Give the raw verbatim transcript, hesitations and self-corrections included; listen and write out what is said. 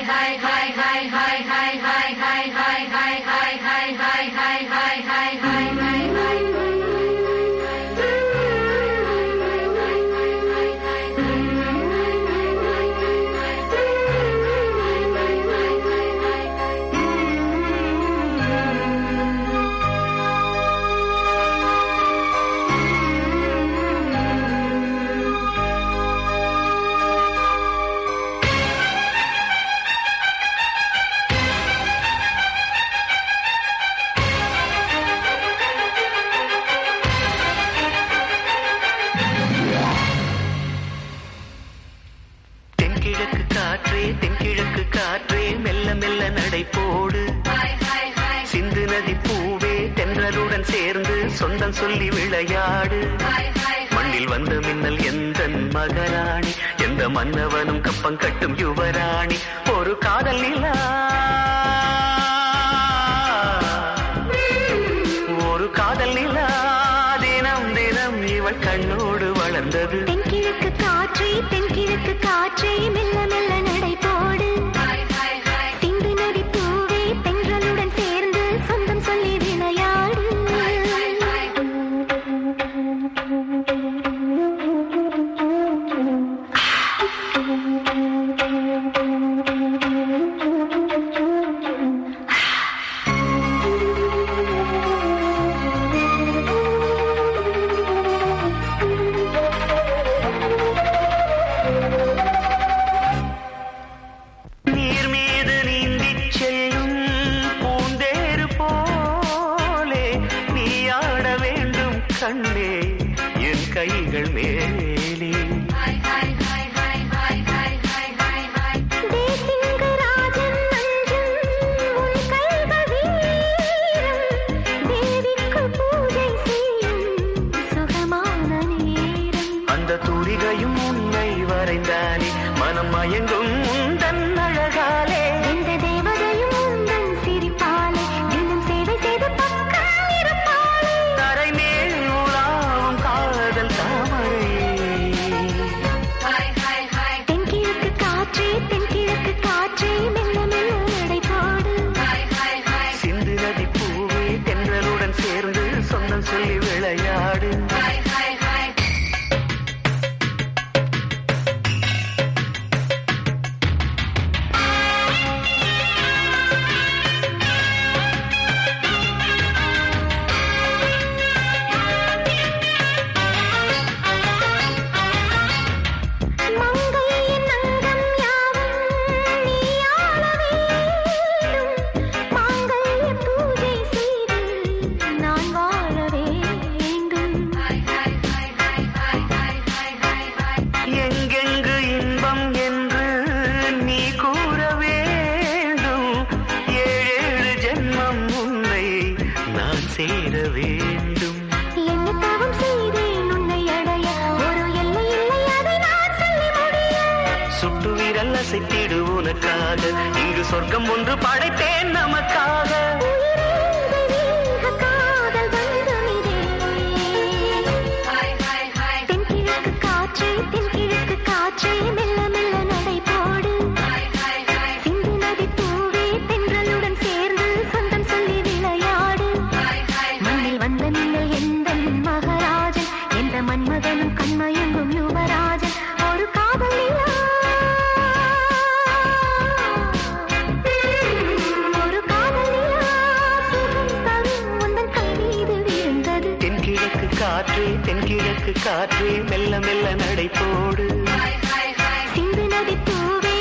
சொந்தம் சொல்லி விளையாடு மண்ணில் வந்த மின்னல் எந்தன் மகராணி எந்த மன்னவனும் கப்பம் கட்டும் யுவராணி ஒரு காதல் நிலா ஒரு காதல் நிலா தினம் தினம் இவள் கண்ணோடு வளர்ந்தது தென்கிழக்கு காற்றே தென்கிழக்கு காற்றே மெல்ல மெல்ல நடை போடு சிந்து நதி பூவே தென்றலுடன் சேர்ந்து சொந்தம் சொல்லி விளையாடு கைகள் மேலே அந்த தூரிகையும் உன்னை வரைந்தாலே மனம் மயங்கும் உந்தன் அழகாலே இந்த தேவதையும் உந்தன் சிரிப்பாலே தினம் சேவை செய்து பக்கம் இருப்பாலே தரை மேல் உலாவும் காதல் தாமரை தென்கிழக்கு காற்றே தென்கிழக்கு காற்றே மெல்ல மெல்ல நடை போடு சிந்து நதி பூவே தென்றலுடன் சேர்ந்து சொந்தம் சொல்லி விளையாடு சேர வேண்டும் என்ன தவம் செய்தேன் உன்னை அடைய ஒரு எல்லை இல்லை அதை நான் சொல்லி முடிய சுட்டு விரல் அசைத்திடு உனக்காக இங்கு சொர்க்கம் ஒன்று படைத்தேன் நமக்காக காதல் வந்து தென்கிழக்கு காற்றே தென்கிழக்கு காற்றே மெல்ல மெல்ல நடை போடு சிந்து நதி பூவே தென்றலுடன் சேர்ந்து சொந்தம் சொல்லி விளையாடு வந்த மின்னல் எந்தன் மகராஜன் எந்த மன்மதனும் கண்மயங்கும் யுவராஜன் ஒரு காதல் நிலா ஒரு காதல் நிலா சுகம் தரும் உந்தன் கை மீது விழுந்தது தென்கிழக்கு காற்றே தென்கிழக்கு காற்றே மெல்ல மெல்ல நடை போடு சிந்து நதி பூவே